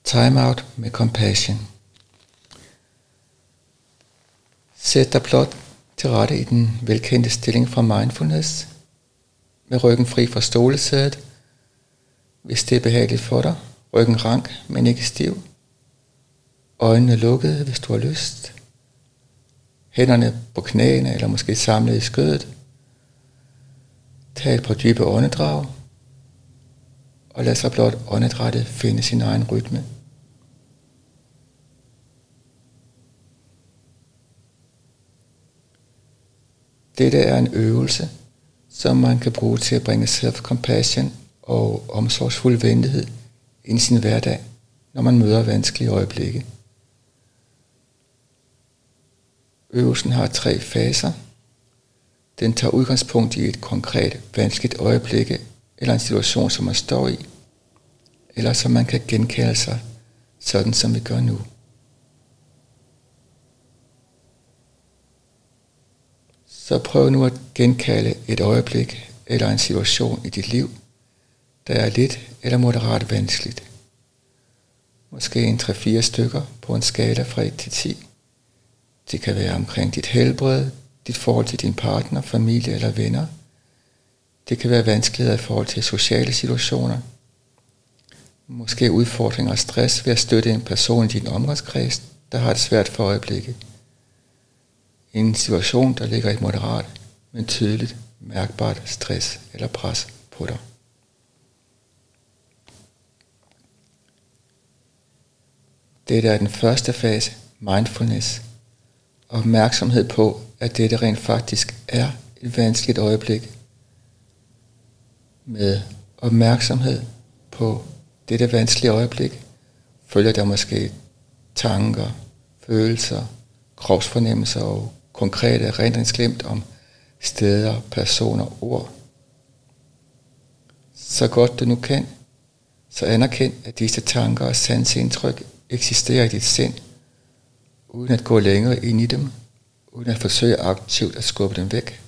Time out med compassion. Sæt dig blot til rette i den velkendte stilling fra mindfulness, med ryggen fri fra stolesædet, hvis det er behageligt for dig. Ryggen rank, men ikke stiv. Øjnene lukkede, hvis du har lyst. Hænderne på knæene, eller måske samlet i skødet. Tag et par dybe åndedrag, og lad sig blot åndedrættet finde sin egen rytme. Dette er en øvelse, som man kan bruge til at bringe self-compassion og omsorgsfuld venlighed ind i sin hverdag, når man møder vanskelige øjeblikke. Øvelsen har 3 faser. Den tager udgangspunkt i et konkret vanskeligt øjeblik eller en situation, som man står i, eller som man kan genkalde sig, sådan som vi gør nu. Så prøv nu at genkalde et øjeblik eller en situation i dit liv, der er lidt eller moderat vanskeligt. Måske en 3-4 stykker på en skala fra 1 til 10. Det kan være omkring dit helbred, dit forhold til din partner, familie eller venner. Det kan være vanskeligheder i forhold til sociale situationer. Måske udfordringer og stress ved at støtte en person i din omgangskreds, der har det svært for øjeblikket. En situation, der ligger et moderat, men tydeligt mærkbart stress eller pres på dig. Dette er den første fase, mindfulness. Opmærksomhed på, at dette rent faktisk er et vanskeligt øjeblik. Med opmærksomhed på dette vanskelige øjeblik, følger der måske tanker, følelser, kropsfornemmelser og konkrete erindringsglimt om steder, personer, ord. Så godt du nu kan, så anerkend, at disse tanker og sanseindtryk eksisterer i dit sind, uden at gå længere ind i dem, uden at forsøge aktivt at skubbe dem væk.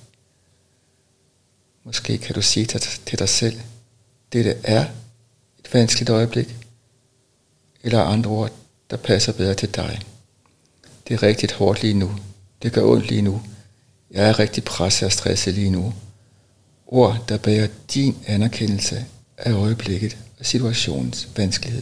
Måske kan du sige til dig selv, dette er et vanskeligt øjeblik, eller andre ord, der passer bedre til dig. Det er rigtig hårdt lige nu. Det gør ondt lige nu. Jeg er rigtig presset og stresset lige nu. Ord, der bærer din anerkendelse af øjeblikket og situationens vanskelighed.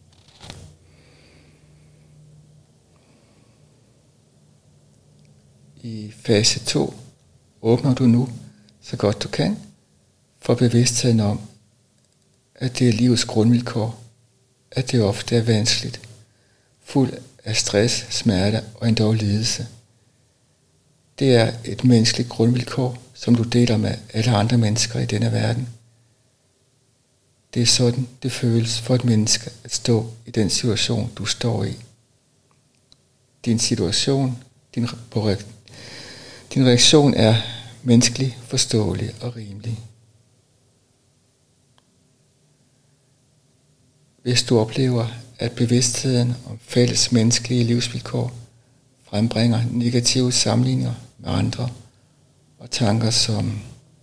I fase 2 åbner du nu, så godt du kan, for bevidstheden om, at det er livets grundvilkår, at det ofte er vanskeligt, fuld af stress, smerte og endda lidelse. Det er et menneskeligt grundvilkår, som du deler med alle andre mennesker i denne verden. Det er sådan, det føles for et menneske at stå i den situation, du står i. Din situation, din reaktion er menneskelig, forståelig og rimelig. Hvis du oplever, at bevidstheden om fælles menneskelige livsvilkår frembringer negative sammenligninger med andre og tanker som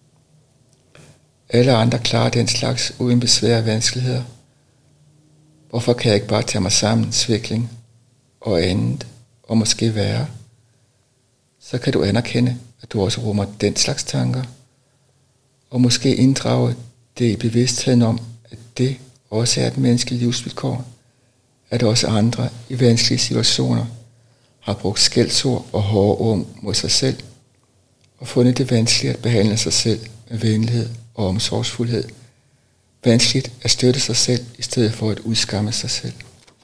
alle andre klarer den slags uden besvær og vanskeligheder. Hvorfor kan jeg ikke bare tage mig sammen, svikling og andet og måske værre? Så kan du anerkende, at du også rummer den slags tanker, og måske inddrage det i bevidstheden om, at det også er et menneskeligt livsvilkår, at også andre i vanskelige situationer har brugt skældsord og hårde ord mod sig selv, og fundet det vanskeligt at behandle sig selv med venlighed og omsorgsfuldhed. Vanskeligt at støtte sig selv, i stedet for at udskamme sig selv.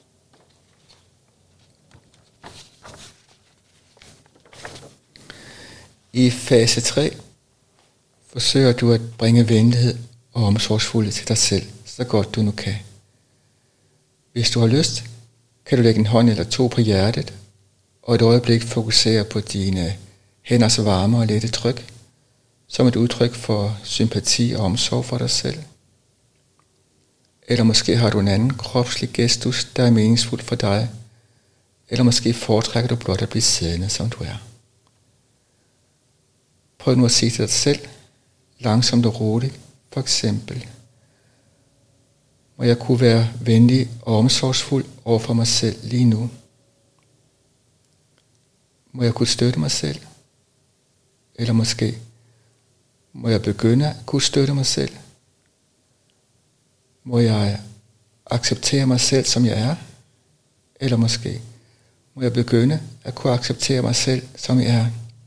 I fase 3 forsøger du at bringe venlighed og omsorgsfuldhed til dig selv, så godt du nu kan. Hvis du har lyst, kan du lægge en hånd eller 2 på hjertet, og et øjeblik fokusere på dine hænders varme og lette tryk, som et udtryk for sympati og omsorg for dig selv. Eller måske har du en anden kropslig gestus, der er meningsfuld for dig, eller måske foretrækker du blot at blive siddende, som du er. Prøv nu at sige til dig selv, langsomt og roligt, for eksempel: Må jeg kunne være venlig og omsorgsfuld over for mig selv lige nu. Må jeg kunne støtte mig selv? Eller måske må jeg begynde at kunne støtte mig selv? Må jeg acceptere mig selv, som jeg er? Eller måske må jeg begynde at kunne acceptere mig selv, som jeg er?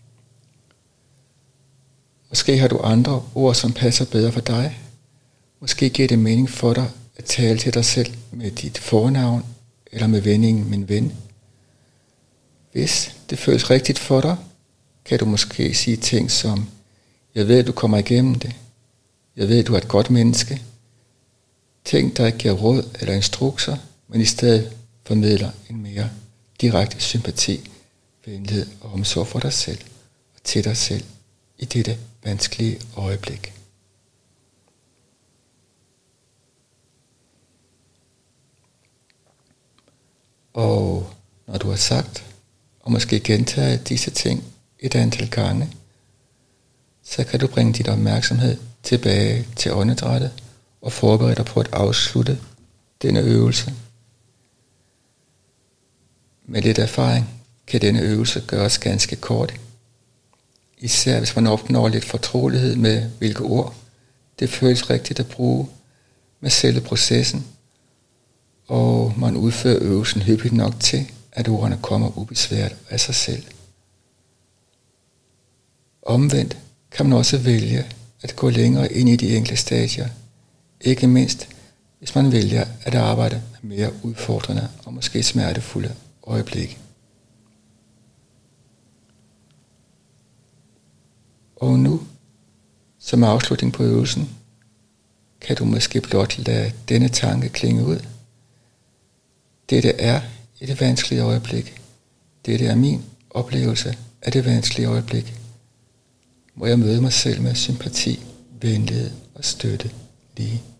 Måske har du andre ord, som passer bedre for dig. Måske giver det mening for dig at tale til dig selv med dit fornavn eller med vendingen min ven. Hvis det føles rigtigt for dig, kan du måske sige ting som: jeg ved, du kommer igennem det. Jeg ved, du er et godt menneske. Ting, der ikke giver råd eller instrukser, men i stedet formidler en mere direkte sympati, venlighed og omsorg for dig selv og til dig selv i dette vanskelige øjeblik. Og når du har sagt, og måske gentaget disse ting et antal gange, så kan du bringe din opmærksomhed tilbage til åndedrættet og forberede dig på at afslutte denne øvelse. Med lidt erfaring kan denne øvelse gøres ganske kort, især hvis man opnår lidt fortrolighed med, hvilke ord det føles rigtigt at bruge med selve processen, og man udfører øvelsen hyppigt nok til, at ordene kommer ubesværet af sig selv. Omvendt kan man også vælge at gå længere ind i de enkelte stadier, ikke mindst hvis man vælger at arbejde med mere udfordrende og måske smertefulde øjeblikke. Og nu, som afslutning på øvelsen, kan du måske blot lade denne tanke klinge ud. Dette er et vanskeligt øjeblik. Dette er min oplevelse af det vanskelige øjeblik. Må jeg møde mig selv med sympati, venlighed og støtte lige